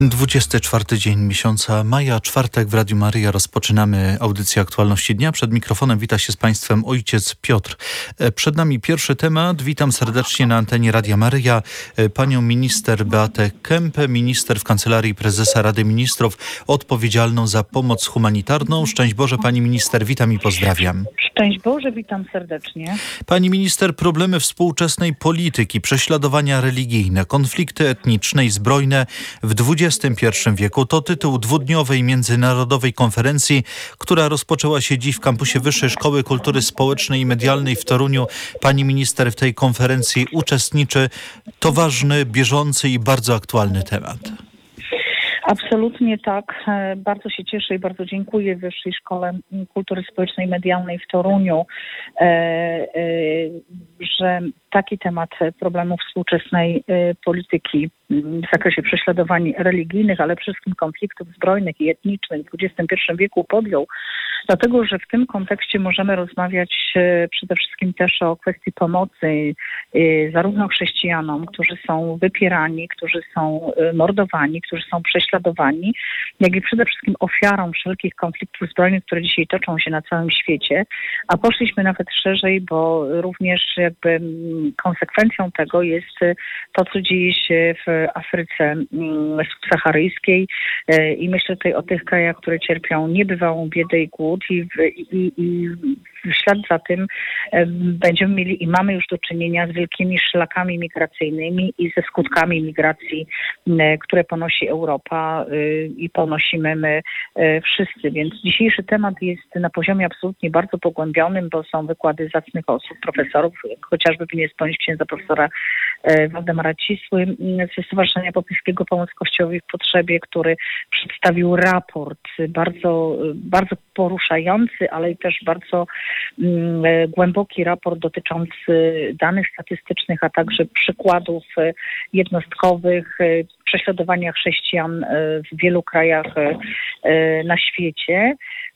24 dzień miesiąca maja, czwartek w Radiu Maryja. Rozpoczynamy audycję Aktualności Dnia. Przed mikrofonem wita się z Państwem ojciec Piotr. Przed nami pierwszy temat. Witam serdecznie na antenie Radia Maryja panią minister Beatę Kempę, minister w Kancelarii Prezesa Rady Ministrów odpowiedzialną za pomoc humanitarną. Szczęść Boże, pani minister, witam i pozdrawiam. Szczęść Boże, witam serdecznie. Pani minister, problemy współczesnej polityki, prześladowania religijne, konflikty etniczne i zbrojne w XXI wieku to tytuł dwudniowej międzynarodowej konferencji, która rozpoczęła się dziś w kampusie Wyższej Szkoły Kultury Społecznej i Medialnej w Toruniu. Pani minister w tej konferencji uczestniczy. To ważny, bieżący i bardzo aktualny temat. Absolutnie tak. Bardzo się cieszę i bardzo dziękuję Wyższej Szkole Kultury Społecznej i Medialnej w Toruniu, że taki temat problemów współczesnej polityki w zakresie prześladowań religijnych, ale przede wszystkim konfliktów zbrojnych i etnicznych w XXI wieku podjął, dlatego że w tym kontekście możemy rozmawiać przede wszystkim też o kwestii pomocy zarówno chrześcijanom, którzy są wypierani, którzy są mordowani, którzy są prześladowani, jak i przede wszystkim ofiarom wszelkich konfliktów zbrojnych, które dzisiaj toczą się na całym świecie, a poszliśmy nawet szerzej, bo również jakby konsekwencją tego jest to, co dzieje się w Afryce subsaharyjskiej i myślę tutaj o tych krajach, które cierpią niebywałą biedę i głód i w ślad za tym będziemy mieli i mamy już do czynienia z wielkimi szlakami migracyjnymi i ze skutkami migracji, które ponosi Europa i ponosimy my wszyscy. Więc dzisiejszy temat jest na poziomie absolutnie bardzo pogłębionym, bo są wykłady zacnych osób, profesorów, chociażby nie księdza profesora Waldemara Cisły ze Stowarzyszenia Papieskiego Pomoc Kościołowi w Potrzebie, który przedstawił raport bardzo, bardzo poruszający, ale i też bardzo głęboki raport dotyczący danych statystycznych, a także przykładów jednostkowych prześladowania chrześcijan w wielu krajach na świecie.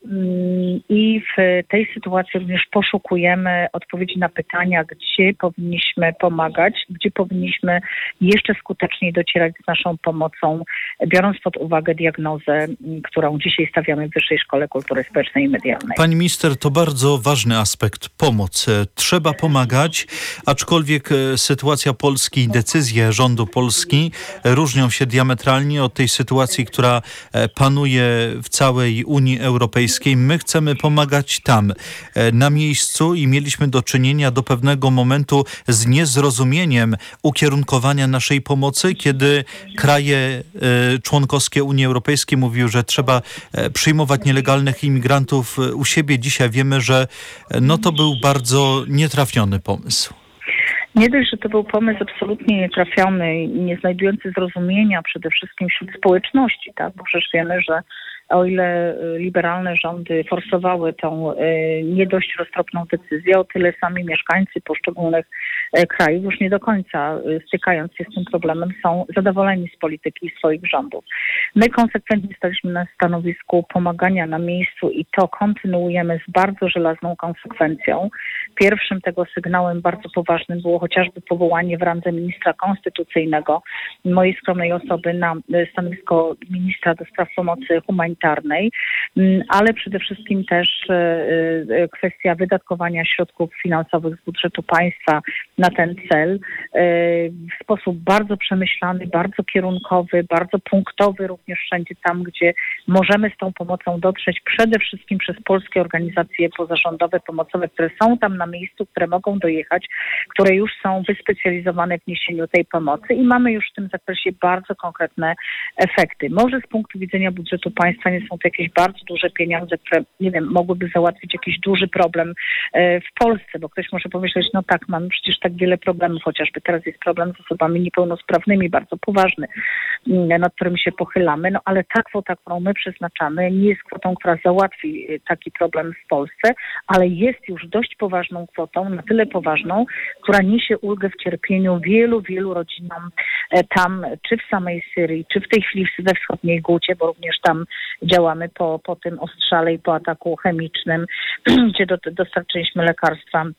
I w tej sytuacji również poszukujemy odpowiedzi na pytania, gdzie powinniśmy pomagać, gdzie powinniśmy jeszcze skuteczniej docierać z naszą pomocą, biorąc pod uwagę diagnozę, którą dzisiaj stawiamy w Wyższej Szkole Kultury Społecznej i Medialnej. Pani minister, to bardzo ważny aspekt, pomoc. Trzeba pomagać, aczkolwiek sytuacja Polski i decyzje rządu Polski różnią się diametralnie od tej sytuacji, która panuje w całej Unii Europejskiej. My chcemy pomagać tam, na miejscu i mieliśmy do czynienia do pewnego momentu z niezrozumieniem ukierunkowania naszej pomocy, kiedy kraje członkowskie Unii Europejskiej mówiły, że trzeba przyjmować nielegalnych imigrantów u siebie. Dzisiaj wiemy, że to był bardzo nietrafiony pomysł. Nie dość, że to był pomysł absolutnie nietrafiony, nie znajdujący zrozumienia przede wszystkim wśród społeczności, tak? Bo przecież wiemy, że o ile liberalne rządy forsowały tą nie dość roztropną decyzję, o tyle sami mieszkańcy poszczególnych krajów już nie do końca stykając się z tym problemem są zadowoleni z polityki swoich rządów. My konsekwentnie staliśmy na stanowisku pomagania na miejscu i to kontynuujemy z bardzo żelazną konsekwencją. Pierwszym tego sygnałem bardzo poważnym było chociażby powołanie w randze ministra konstytucyjnego mojej skromnej osoby na stanowisko ministra do spraw pomocy humanitarnej, ale przede wszystkim też kwestia wydatkowania środków finansowych z budżetu państwa na ten cel w sposób bardzo przemyślany, bardzo kierunkowy, bardzo punktowy również wszędzie tam, gdzie możemy z tą pomocą dotrzeć, przede wszystkim przez polskie organizacje pozarządowe, pomocowe, które są tam na miejscu, które mogą dojechać, które już są wyspecjalizowane w niesieniu tej pomocy i mamy już w tym zakresie bardzo konkretne efekty. Może z punktu widzenia budżetu państwa nie są to jakieś bardzo duże pieniądze, które, nie wiem, mogłyby załatwić jakiś duży problem w Polsce, bo ktoś może pomyśleć, no tak, mamy przecież tak wiele problemów, chociażby teraz jest problem z osobami niepełnosprawnymi, bardzo poważny, nad którym się pochylamy, ale ta kwota, którą my przeznaczamy, nie jest kwotą, która załatwi taki problem w Polsce, ale jest już dość poważną kwotą, na tyle poważną, która niesie ulgę w cierpieniu wielu, wielu rodzinom tam, czy w samej Syrii, czy w tej chwili we wschodniej Gucie, bo również tam działamy po tym ostrzale i po ataku chemicznym, gdzie dostarczyliśmy lekarstwa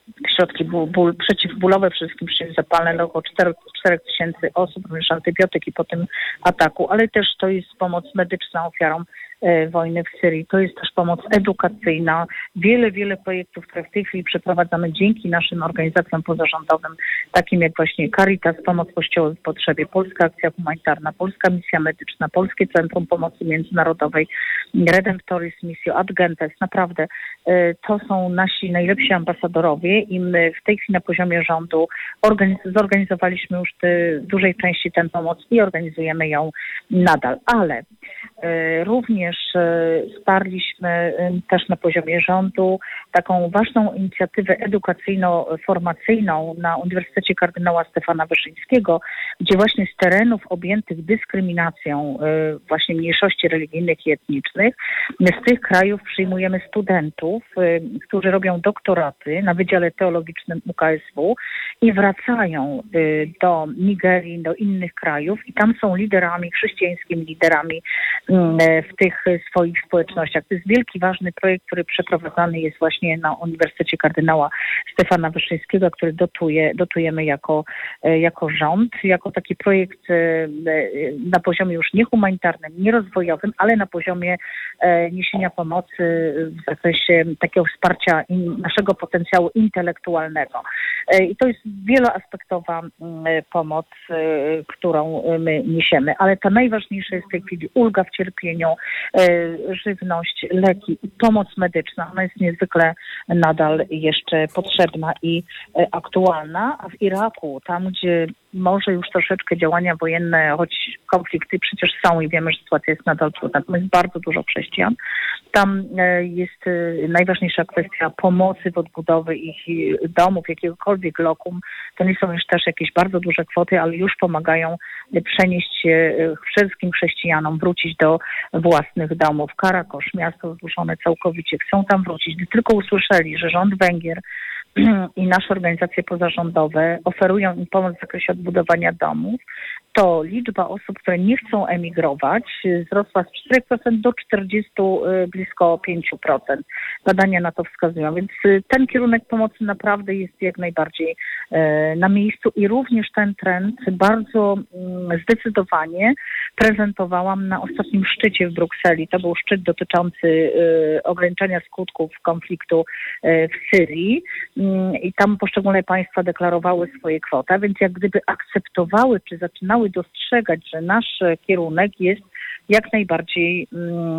środki przeciwbólowe, przede wszystkim przeciwzapalne, około 4 tysięcy osób, również antybiotyki po tym ataku, ale też to jest pomoc medyczna ofiarom wojny w Syrii. To jest też pomoc edukacyjna. Wiele projektów, które w tej chwili przeprowadzamy dzięki naszym organizacjom pozarządowym, takim jak właśnie Caritas, Pomoc Kościołowi w Potrzebie, Polska Akcja Humanitarna, Polska Misja Medyczna, Polskie Centrum Pomocy Międzynarodowej, Redemptoris Missio, Ad Gentes. Naprawdę to są nasi najlepsi ambasadorowie i my w tej chwili na poziomie rządu zorganizowaliśmy już w dużej części tę pomoc i organizujemy ją nadal. Ale również wsparliśmy też na poziomie rządu taką ważną inicjatywę edukacyjno-formacyjną na Uniwersytecie Kardynała Stefana Wyszyńskiego, gdzie właśnie z terenów objętych dyskryminacją właśnie mniejszości religijnych i etnicznych, z tych krajów przyjmujemy studentów, którzy robią doktoraty na Wydziale Teologicznym UKSW i wracają do Nigerii, do innych krajów i tam są liderami, chrześcijańskimi liderami w tych swoich społecznościach. To jest wielki, ważny projekt, który przeprowadzany jest właśnie na Uniwersytecie Kardynała Stefana Wyszyńskiego, który dotujemy jako rząd, jako taki projekt na poziomie już nie humanitarnym, nie rozwojowym, ale na poziomie niesienia pomocy w zakresie takiego wsparcia naszego potencjału intelektualnego. I to jest wieloaspektowa pomoc, którą my niesiemy, ale ta najważniejsza jest w tej chwili ulga w cierpieniu, żywność, leki i pomoc medyczna. Ona jest niezwykle nadal jeszcze potrzebna i aktualna, a w Iraku, tam gdzie może już troszeczkę działania wojenne, choć konflikty przecież są i wiemy, że sytuacja jest nadal trudna. Tam jest bardzo dużo chrześcijan. Tam jest najważniejsza kwestia pomocy w odbudowie ich domów, jakiegokolwiek lokum. To nie są już też jakieś bardzo duże kwoty, ale już pomagają przenieść się wszystkim chrześcijanom, wrócić do własnych domów. Karakosz, miasto zburzone całkowicie, chcą tam wrócić. Gdy tylko usłyszeli, że rząd Węgier i nasze organizacje pozarządowe oferują im pomoc w zakresie odbudowania domów, to liczba osób, które nie chcą emigrować, wzrosła z 4% do 40%, blisko 5%. Badania na to wskazują. Więc ten kierunek pomocy naprawdę jest jak najbardziej na miejscu i również ten trend bardzo zdecydowanie prezentowałam na ostatnim szczycie w Brukseli. To był szczyt dotyczący ograniczenia skutków konfliktu w Syrii i tam poszczególne państwa deklarowały swoje kwoty, więc jak gdyby akceptowały czy zaczynały dostrzegać, że nasz kierunek jest jak najbardziej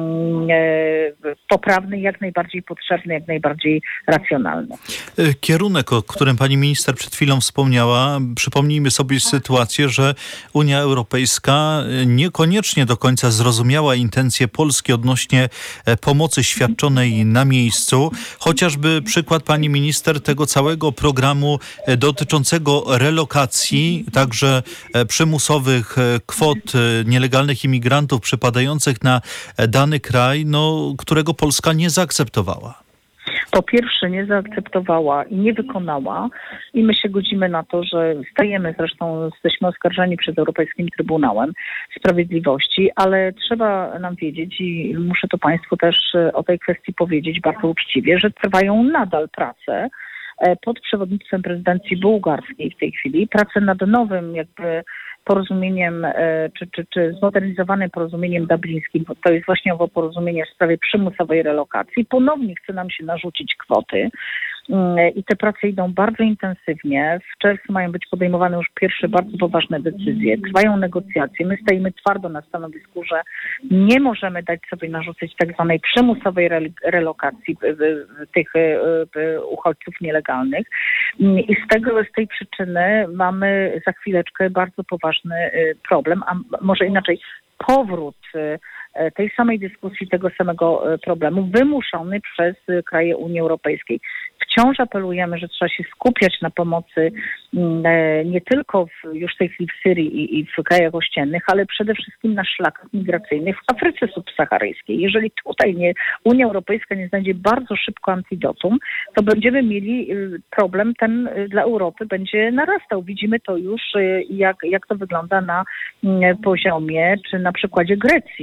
poprawny, jak najbardziej potrzebny, jak najbardziej racjonalny. Kierunek, o którym pani minister przed chwilą wspomniała, przypomnijmy sobie sytuację, że Unia Europejska niekoniecznie do końca zrozumiała intencje Polski odnośnie pomocy świadczonej na miejscu. Chociażby przykład pani minister tego całego programu dotyczącego relokacji, także przymusowych kwot nielegalnych imigrantów przypadających na dany kraj, którego Polska nie zaakceptowała. Po pierwsze nie zaakceptowała i nie wykonała i my się godzimy na to, że jesteśmy oskarżeni przed Europejskim Trybunałem Sprawiedliwości, ale trzeba nam wiedzieć i muszę to Państwu też o tej kwestii powiedzieć bardzo uczciwie, że trwają nadal prace pod przewodnictwem prezydencji bułgarskiej w tej chwili, prace nad nowym porozumieniem, czy zmodernizowanym porozumieniem dublińskim, to jest właśnie owo porozumienie w sprawie przymusowej relokacji. Ponownie chce nam się narzucić kwoty i te prace idą bardzo intensywnie. W czerwcu mają być podejmowane już pierwsze bardzo poważne decyzje. Trwają negocjacje. My stoimy twardo na stanowisku, że nie możemy dać sobie narzucić tak zwanej przymusowej relokacji tych uchodźców nielegalnych. I z tej przyczyny mamy za chwileczkę bardzo poważny problem, a może inaczej powrót tej samej dyskusji, tego samego problemu wymuszony przez kraje Unii Europejskiej. Wciąż apelujemy, że trzeba się skupiać na pomocy nie tylko już w tej chwili w Syrii i w krajach ościennych, ale przede wszystkim na szlakach migracyjnych w Afryce subsaharyjskiej. Jeżeli tutaj Unia Europejska nie znajdzie bardzo szybko antidotum, to będziemy mieli problem, ten dla Europy będzie narastał. Widzimy to już, jak to wygląda na poziomie, czy na przykładzie Grecji. Na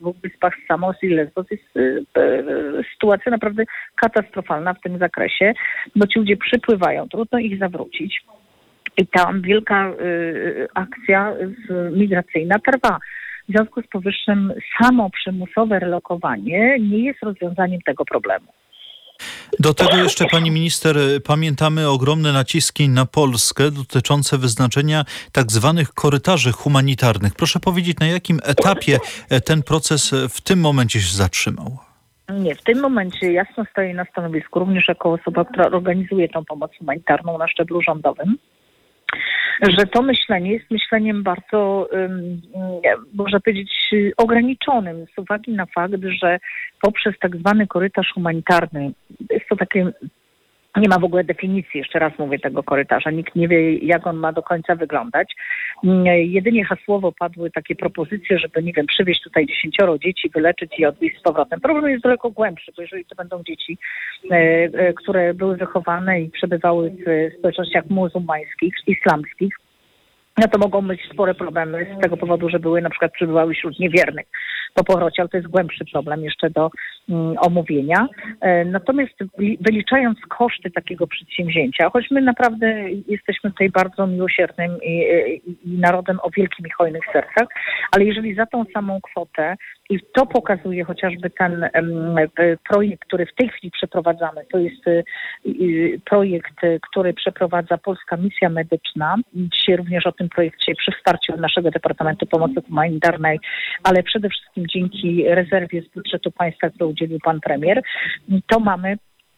dwóch wyspach Samos i Lesbos jest sytuacja naprawdę katastrofalna w tym zakresie, bo ci ludzie przypływają, trudno ich zawrócić. I tam wielka akcja migracyjna trwa. W związku z powyższym samo przymusowe relokowanie nie jest rozwiązaniem tego problemu. Do tego jeszcze, pani minister, pamiętamy ogromne naciski na Polskę dotyczące wyznaczenia tak zwanych korytarzy humanitarnych. Proszę powiedzieć, na jakim etapie ten proces w tym momencie się zatrzymał? Nie, w tym momencie jasno stoję na stanowisku, również jako osoba, która organizuje tą pomoc humanitarną na szczeblu rządowym, że to myślenie jest myśleniem bardzo, można powiedzieć, ograniczonym z uwagi na fakt, że poprzez tak zwany korytarz humanitarny, jest to takie, nie ma w ogóle definicji, jeszcze raz mówię, tego korytarza. Nikt nie wie, jak on ma do końca wyglądać. Jedynie hasłowo padły takie propozycje, żeby, nie wiem, przywieźć tutaj 10 dzieci, wyleczyć i odwieźć z powrotem. Problem jest daleko głębszy, bo jeżeli to będą dzieci, które były wychowane i przebywały w społecznościach muzułmańskich, islamskich, no to mogą być spore problemy z tego powodu, że były na przykład przebywały wśród niewiernych po powrocie, ale to jest głębszy problem jeszcze do omówienia. Natomiast wyliczając koszty takiego przedsięwzięcia, choć my naprawdę jesteśmy tutaj bardzo miłosiernym i narodem o wielkim i hojnych sercach, ale jeżeli za tą samą kwotę, i to pokazuje chociażby ten projekt, który w tej chwili przeprowadzamy, to jest projekt, który przeprowadza Polska Misja Medyczna. Dzisiaj również o tym projekcie przy wsparciu naszego Departamentu Pomocy Humanitarnej, ale przede wszystkim dzięki rezerwie z budżetu państwa, którą udzielił pan premier, to mamy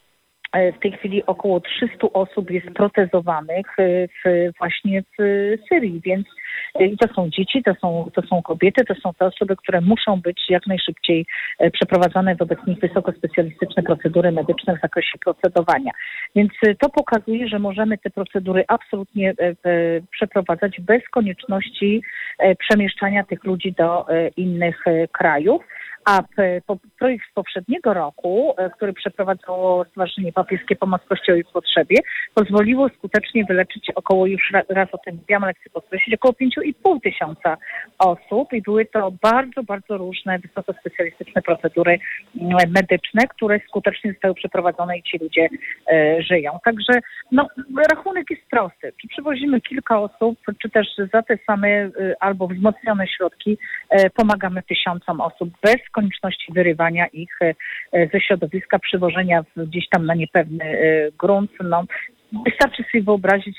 w tej chwili około 300 osób jest protezowanych właśnie w Syrii, więc i to są dzieci, to są kobiety, to są te osoby, które muszą być jak najszybciej przeprowadzane wobec nich wysokospecjalistyczne procedury medyczne w zakresie procedowania. Więc to pokazuje, że możemy te procedury absolutnie przeprowadzać bez konieczności przemieszczania tych ludzi do innych krajów. A projekt z poprzedniego roku, który przeprowadzało Stowarzyszenie Papieskie Pomoc Kościołowi w Potrzebie, pozwoliło skutecznie wyleczyć około, już raz o tym mówiłam, ale chcę podkreślić, około 5,5 tysiąca osób i były to bardzo, bardzo różne wysokospecjalistyczne procedury medyczne, które skutecznie zostały przeprowadzone i ci ludzie żyją. Także rachunek jest prosty. Czy przywozimy kilka osób, czy też za te same albo wzmocnione środki pomagamy tysiącom osób bez konieczności wyrywania ich ze środowiska, przywożenia gdzieś tam na niepewny grunt. Wystarczy sobie wyobrazić,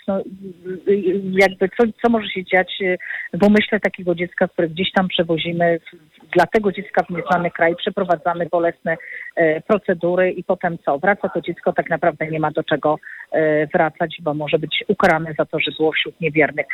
jakby co może się dziać w umyśle takiego dziecka, które gdzieś tam przewozimy dla tego dziecka w nieznany kraj, przeprowadzamy bolesne procedury i potem co? Wraca to dziecko, tak naprawdę nie ma do czego wracać, bo może być ukarane za to, że było wśród niewiernych.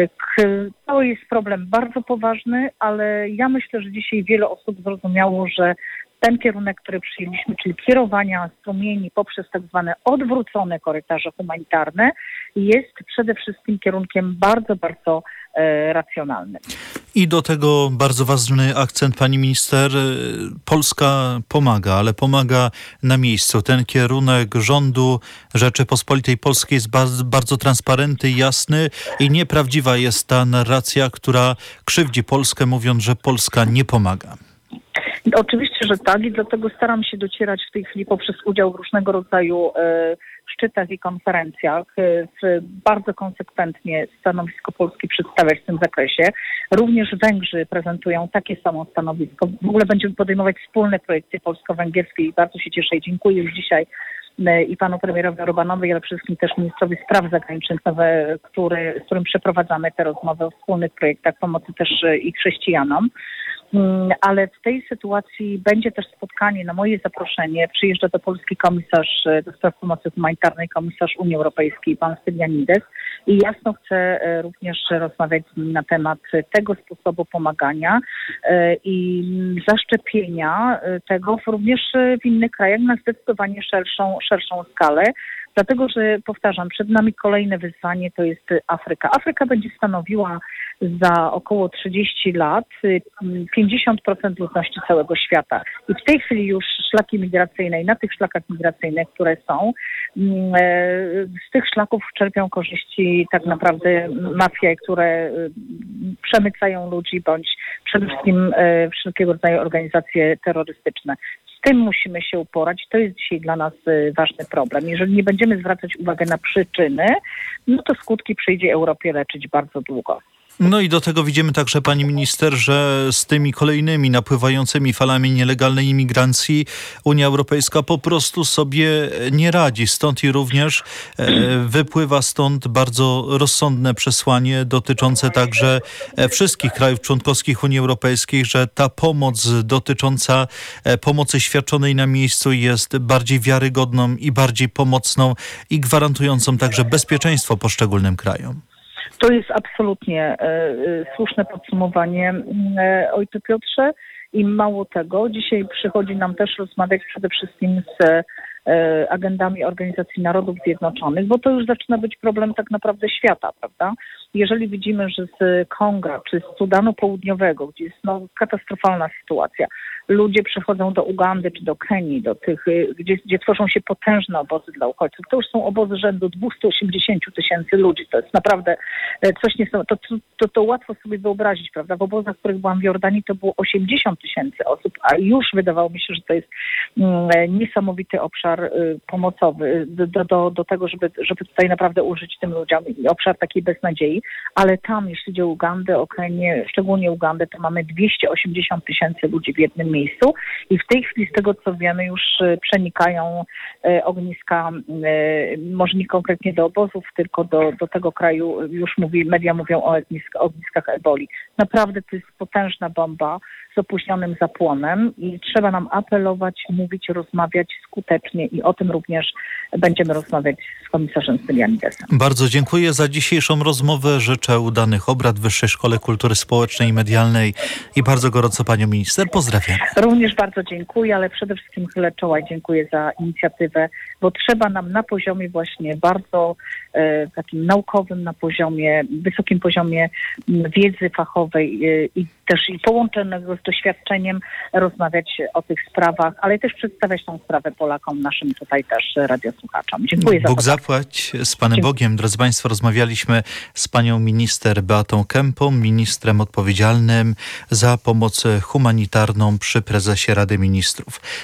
To jest problem bardzo poważny, ale ja myślę, że dzisiaj wiele osób zrozumiało, że ten kierunek, który przyjęliśmy, czyli kierowania strumieni poprzez tak zwane odwrócone korytarze humanitarne, jest przede wszystkim kierunkiem bardzo, bardzo racjonalnym. I do tego bardzo ważny akcent, pani minister. Polska pomaga, ale pomaga na miejscu. Ten kierunek rządu Rzeczypospolitej Polskiej jest bardzo transparentny, jasny i nieprawdziwa jest ta narracja, która krzywdzi Polskę, mówiąc, że Polska nie pomaga. Oczywiście, że tak i dlatego staram się docierać w tej chwili poprzez udział w różnego rodzaju szczytach i konferencjach, bardzo konsekwentnie stanowisko Polski przedstawiać w tym zakresie. Również Węgrzy prezentują takie samo stanowisko. W ogóle będziemy podejmować wspólne projekty polsko-węgierskie i bardzo się cieszę i dziękuję już dzisiaj i panu premierowi Orbánowi, ale przede wszystkim też ministrowi spraw zagranicznych, z którym przeprowadzamy te rozmowy o wspólnych projektach pomocy też i chrześcijanom. Ale w tej sytuacji będzie też spotkanie na moje zaproszenie. Przyjeżdża do Polski komisarz do spraw pomocy humanitarnej, komisarz Unii Europejskiej, pan Stylianides i jasno chcę również rozmawiać z nim na temat tego sposobu pomagania i zaszczepienia tego również w innych krajach na zdecydowanie szerszą skalę, Dlatego, że powtarzam, przed nami kolejne wyzwanie to jest Afryka. Afryka będzie stanowiła za około 30 lat 50% ludności całego świata. I w tej chwili już szlaki migracyjne i na tych szlakach migracyjnych, które są, z tych szlaków czerpią korzyści tak naprawdę mafie, które przemycają ludzi bądź przede wszystkim wszelkiego rodzaju organizacje terrorystyczne. Z tym musimy się uporać. To jest dzisiaj dla nas ważny problem. Jeżeli nie będziemy zwracać uwagi na przyczyny, no to skutki przyjdzie Europie leczyć bardzo długo. No i do tego widzimy także, pani minister, że z tymi kolejnymi napływającymi falami nielegalnej imigracji Unia Europejska po prostu sobie nie radzi. Stąd i również wypływa stąd bardzo rozsądne przesłanie dotyczące także wszystkich krajów członkowskich Unii Europejskiej, że ta pomoc dotycząca pomocy świadczonej na miejscu jest bardziej wiarygodną i bardziej pomocną i gwarantującą także bezpieczeństwo poszczególnym krajom. To jest absolutnie słuszne podsumowanie, ojcze Piotrze. I mało tego, dzisiaj przychodzi nam też rozmawiać przede wszystkim z agendami Organizacji Narodów Zjednoczonych, bo to już zaczyna być problem tak naprawdę świata, prawda? Jeżeli widzimy, że z Konga czy z Sudanu Południowego, gdzie jest katastrofalna sytuacja, ludzie przychodzą do Ugandy czy do Kenii, do tych, gdzie tworzą się potężne obozy dla uchodźców. To już są obozy rzędu 280 tysięcy ludzi. To jest naprawdę coś niesamowitego. To łatwo sobie wyobrazić, prawda? W obozach, w których byłam w Jordanii, to było 80 tysięcy osób, a już wydawało mi się, że to jest niesamowity obszar pomocowy do tego, żeby tutaj naprawdę użyć tym ludziom i obszar takiej beznadziei. Ale tam, jeśli chodzi o Ugandę, o Kenię, szczególnie Ugandę, to mamy 280 tysięcy ludzi w jednym miejscu i w tej chwili z tego, co wiemy, już przenikają ogniska, może nie konkretnie do obozów, tylko do tego kraju, już media mówią o ogniskach eboli. Naprawdę to jest potężna bomba z opóźnionym zapłonem i trzeba nam apelować, mówić, rozmawiać skutecznie i o tym również będziemy rozmawiać z komisarzem Stylianidesem. Bardzo dziękuję za dzisiejszą rozmowę. Życzę udanych obrad w Wyższej Szkole Kultury Społecznej i Medialnej i bardzo gorąco panią minister pozdrawiam. Również bardzo dziękuję, ale przede wszystkim chylę czoła i dziękuję za inicjatywę, bo trzeba nam na poziomie właśnie bardzo takim naukowym, na poziomie, wysokim poziomie wiedzy fachowej i też i połączonego z doświadczeniem rozmawiać o tych sprawach, ale też przedstawiać tą sprawę Polakom, naszym tutaj też radiosłuchaczom. Dziękuję za to. Bóg zapłać z Panem Bogiem. Drodzy Państwo, rozmawialiśmy z panią minister Beatą Kempą, ministrem odpowiedzialnym za pomoc humanitarną przy prezesie Rady Ministrów.